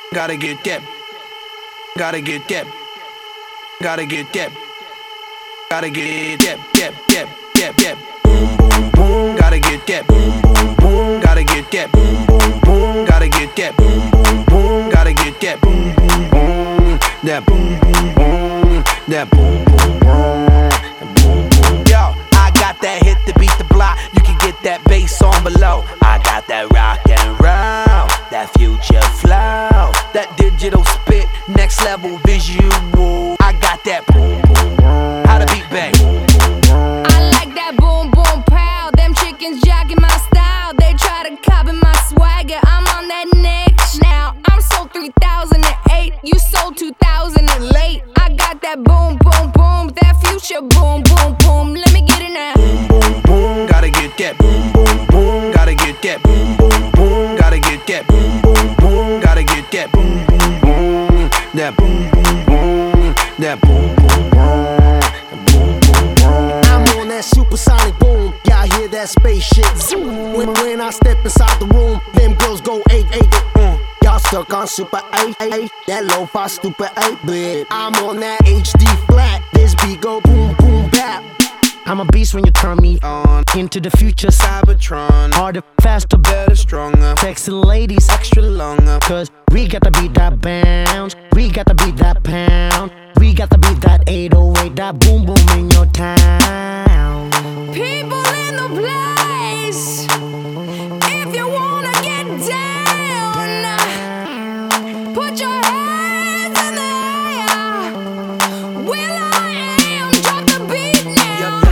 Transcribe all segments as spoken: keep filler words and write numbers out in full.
Gotta get that. Gotta get that. Gotta get that. Gotta get that. That. That. That. That. Boom boom boom. Gotta get that. Boom boom boom. Gotta get that. Boom boom boom. Gotta get that. Boom boom boom. Gotta get that. Boom boom boom. That boom boom boom. That boom boom boom. Boom boom. Yo, I got that hit to beat the block. You can get that bass on below. I got that rock and roll, that future flow, that digital spit, next level visual. I got that boom boom boom. How the beat bang? I like that boom boom pow. Them chickens jacking my style. They try to copy my swagger. I'm on that next now. I'm sold three thousand eight. You sold two thousand late. I got that boom boom boom. That future boom boom boom. Let me get it now. Boom boom boom. Gotta get that boom boom boom. Gotta get that boom boom boom. Gotta get that boom boom boom. Gotta get that boom boom boom. That boom boom boom. That boom boom boom. Boom boom boom. I'm on that supersonic boom. Y'all hear that spaceship zoom. When, when I step inside the room, them girls go eight eight. Uh. Y'all stuck on super eight eight. That lo-fi stupid eight bit. I'm on that H D flat. This beat go boom boom bap. I'm a beast when you turn me on. Into the future, Cybertron. Harder, faster, better, stronger. Sexy ladies, extra longer. Cause we got to beat that bounce. We got to beat that pound. We got to beat that eight oh eight. That boom boom in your town. People in the place. If you wanna get down, put your hands in the air. Will I am, drop the beat now.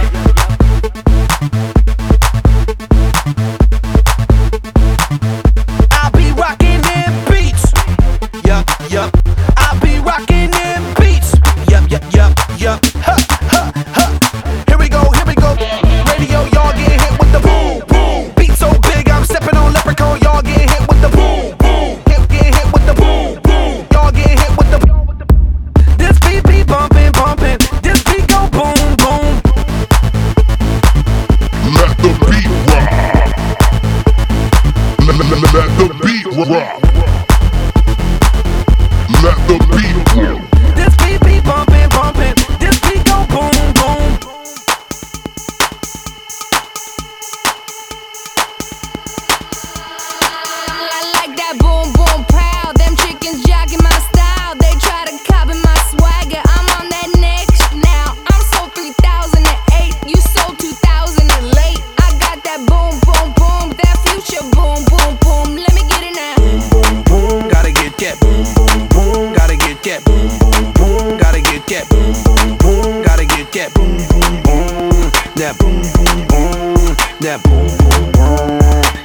I be rocking them beats. Yup, yup. I be rocking them beats. Yup, yup, yup, yup. Ha, ha, ha. Here we go, here we go. Radio, y'all get hit with the boom, boom. Beat so big, I'm stepping on leprechaun. Y'all get hit with the boom, boom. Hip get hit with the boom, boom. Y'all get hit with the. This beat be bumping, bumping. This beat go boom, boom. Let the beat rock. Let, let, let, let the beat rock. Let the beat rock. This beat be bumping, bumping. This beat go boom, boom. I like that boom boom pow. Them chickens jacking my style. They try to copy my swagger. I'm on that next now. I'm sold three thousand eight. You sold two thousand late. I got that boom boom boom. That future boom boom boom. Let me get it now. Boom boom boom. Gotta get that boom boom boom. Gotta get that boom boom boom. Gotta get that boom boom boom. Gotta get that boom boom boom. That boom boom boom. That boom boom boom.